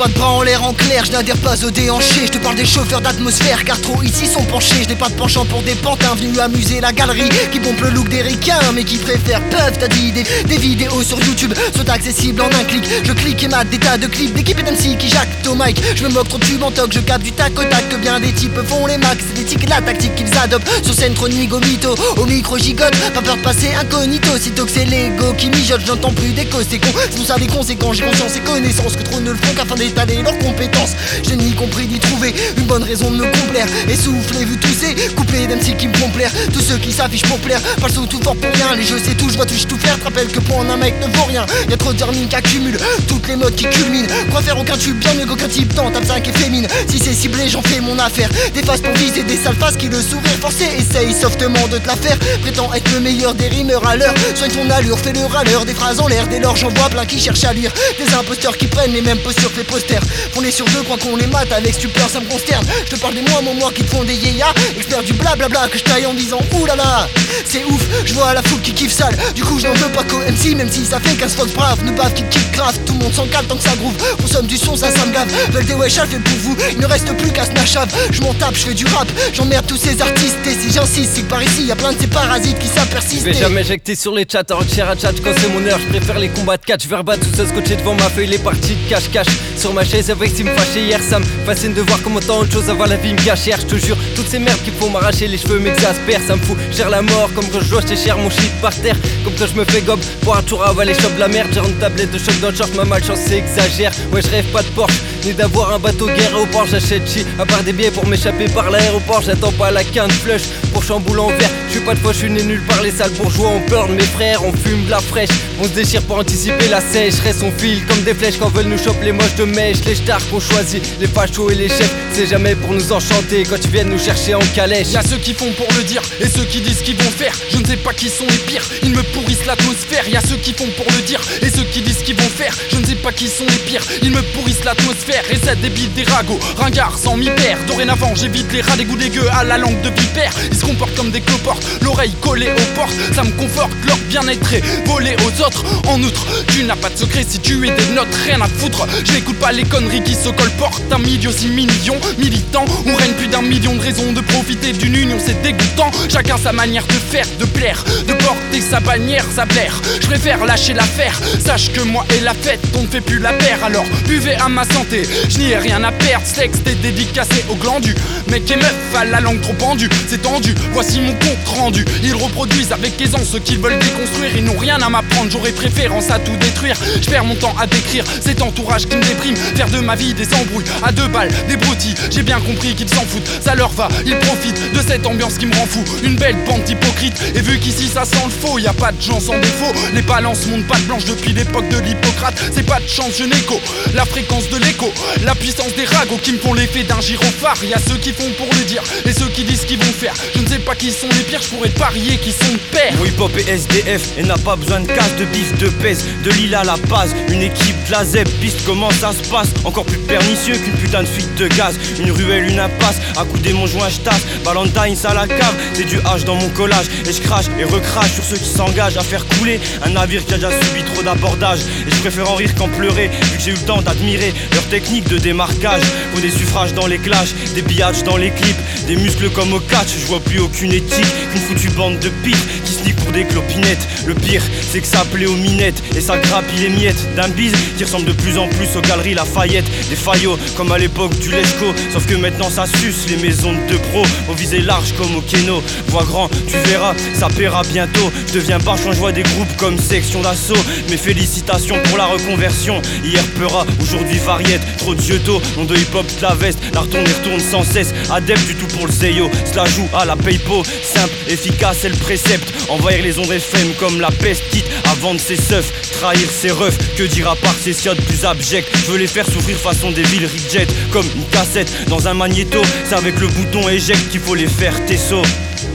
pas de bras en l'air en clair, je n'adhère pas au déhanché. Je te parle des chauffeurs d'atmosphère car trop ici sont penchés. Je n'ai pas de penchant pour des pantins venus amuser la galerie, qui pompent le look des ricains mais qui préfèrent peuvent. T'as dit des vidéos sur YouTube sont accessibles en un clic. Je clique et mate des tas de clips d'équipe et d'MC qui jactent au mic. Je me moque trop de tube en toc, je capte du tac au tac. Que bien des types font les max, c'est l'éthique et la tactique qu'ils adoptent. Sur scène chronique au mytho, au micro gigote. Pas peur de passer incognito, sitôt que c'est l'ego qui mijote. J'entends plus d'écho, c'est con, c'est pour ça les conséquences. J'ai conscience et connaissance que trop ne le font qu'afin d'étaler leurs compétences. J'ai ni compris ni trouvé une bonne raison de me complaire. Essoufflé vu tousser, couplé d'MC qui me font plaire. Tous ceux qui s'affichent pour plaire, pas le son tout fort pour rien. Les jeux c'est tout, je vois tout, je tout faire. Te rappelle que prendre un mec ne vaut rien. Y'a trop de vermine qui accumule toutes les modes qui culminent. Quoi faire aucun tube, bien mieux qu'aucun type dans tape 5 et fémine. Si c'est ciblé, j'en fais mon affaire. Des faces pour viser des sales faces qui le sourire forcé essaye softement de te la faire. Prétend être le meilleur des rimeurs à l'heure. Soigne ton allure, fais le râleur, des phrases en l'air. Dès lors j'en vois plein qui cherchent à lire. Des imposteurs qui prennent les mêmes postures que les posters. On est sur deux, crois qu'on les mate avec stupeur, ça me consterne. Je te parle des moi qui te font des yéyas. Expert du blablabla que je taille en disant oulala. C'est ouf, je vois la foule qui kiffe sale. Du coup je n'en veux pas qu'au MC, même si ça fait 15 fois brave. Ne bave qui kick grave, tout le monde s'en calme tant que ça groove. Consomme du son, ça me gave. Veulent des wesh, fait pour vous, il ne reste plus qu'à snachave. Je m'en tape, je fais du rap, j'emmerde tous ces artistes. Et si j'insiste, c'est que par ici y'a plein de ces parasites qui s'apersistent. Je vais jamais éjecter sur les chats, en chair à chat quand c'est mon heure. Je préfère les combats de catch, verba tout ça scotché devant ma feuille. Les parties de cache-cache sur ma chaise avec ce qui me fâchait hier. Ça me fascine de voir comment tant de choses avant la vie me gâche. Hier je te jure, toutes ces merdes qui font m'arracher les cheveux m'exaspèrent. Ça me fout cher la mort, comme quand je dois acheter cher mon shit par terre. Comme quand je me fais gobe pour un tour avaler chope la merde. J'ai une tablette de choc dans le short, ma malchance c'est exagère. Ouais je rêve pas de Porsche, ni d'avoir un bateau guerre au port. J'achète chi, à part des billets pour m'échapper par l'aéroport. J'attends pas la quinte flush pour chamboule en verre. Je suis pas de fois, je suis né nulle part. Les sales bourgeois on peur de mes frères, on fume de la fraîche. On se déchire pour anticiper la sécheresse. On file comme des flèches quand veulent nous choper les moches de mèche. Les stars qu'on choisit, les fachos et les chefs. C'est jamais pour nous enchanter quand ils viennent nous chercher en calèche. Y'a ceux qui font pour le dire et ceux qui disent qu'ils vont faire. Je ne sais pas qui sont les pires, ils me pourrissent l'atmosphère. Y'a ceux qui font pour le dire et ceux qui disent qu'ils vont faire. Je ne sais pas qui sont les pires, ils me pourrissent l'atmosphère. Et ça débite des ragots, ringards sans mi-père. Dorénavant j'évite les rats, des goûts dégueux à la langue de vipère. Ils se comportent comme des cloportes, l'oreille collée aux portes. Ça me conforte, leur bien-être est volé aux autres. En outre, tu n'as pas de secret si tu es des notes, rien à foutre. Je n'écoute pas les conneries qui se colportent. Un million, 6 millions, militants. On règne plus d'1 million de raisons de profiter d'une union, c'est dégoûtant. Chacun sa manière de faire, de plaire, de porter sa bannière, sa blaire. Je préfère lâcher l'affaire, sache que moi et la fête, on ne fait plus la paire. Alors buvez à ma santé, je n'y ai rien à perdre. Ce texte est dédicacé au glandu. Mec et meuf à la langue trop pendue, c'est tendu, voici mon compte rendu. Ils reproduisent avec aisance ce qu'ils veulent déconstruire. Ils n'ont rien à m'apprendre, j'aurais préférence à tout détruire. Je perds mon temps à décrire cet entourage qui me déprime. Faire de ma vie des embrouilles, à 2 balles, des broutilles. J'ai bien compris qu'ils s'en foutent, ça leur va, ils profitent de cette ambiance qui me rend fou. Une belle bande d'hypocrites, et vu qu'ici ça sent le faux, y a pas de gens sans défaut. Les balances montent pas de blanche depuis l'époque de l'Hippocrate. C'est pas de chance, je n'écho la fréquence de l'écho, la puissance des ragots qui me font l'effet d'un gyrophare. Y a ceux qui font pour le dire et ceux qui disent qu'ils vont faire. Je ne sais pas qui sont les pires, je pourrais parier qui sont de père. Mon hip-hop est SDF et n'a pas besoin de casse, de bif, de pèse, de Lila à la base. Une équipe de la ZEP, piste comment ça se passe. Encore plus pernicieux qu'une putain de fuite de gaz. Une ruelle, une impasse, à couder mon joint je tasse. Valentine à la cave, c'est du H dans mon collage. Et je crache et recrache sur ceux qui s'engagent à faire couler un navire qui a déjà subi trop d'abordage. Et je préfère en rire qu'en pleurer, vu que j'ai eu le temps d'admirer leur technique de démarquage. Faut des suffrages dans les clashs, des pillages dans les clips, des muscles comme au catch. Je vois plus aucune éthique qu'une foutue bande de pipes qui se niquent pour des clopinettes. Le pire c'est que ça plaît aux minettes et ça grappille les miettes d'un bise qui ressemble de plus en plus aux galeries Lafayette. Des faillots comme à l'époque du Lechko, sauf que maintenant ça suce les maisons de pro. Au visé large comme au Keno, vois grand, tu verras, ça paiera bientôt. Je deviens barge quand je vois des groupes comme Section d'Assaut. Mes félicitations pour la reconversion. Hier Peura, aujourd'hui Variette, trop de jeuto, nom de hip-hop de la veste. La retourne sans cesse, adepte du tout pour le Zeyo. Cela joue à la paypo, simple, efficace c'est le précepte. Envahir les ondes FM comme la peste, quitte à vendre ses seufs, trahir ses refs. Que dire à part ces siottes plus abjects. Je veux les faire souffrir façon des villes reject. Comme une cassette dans un magnéto, c'est avec le bouton éjecte qu'il faut les faire tesso.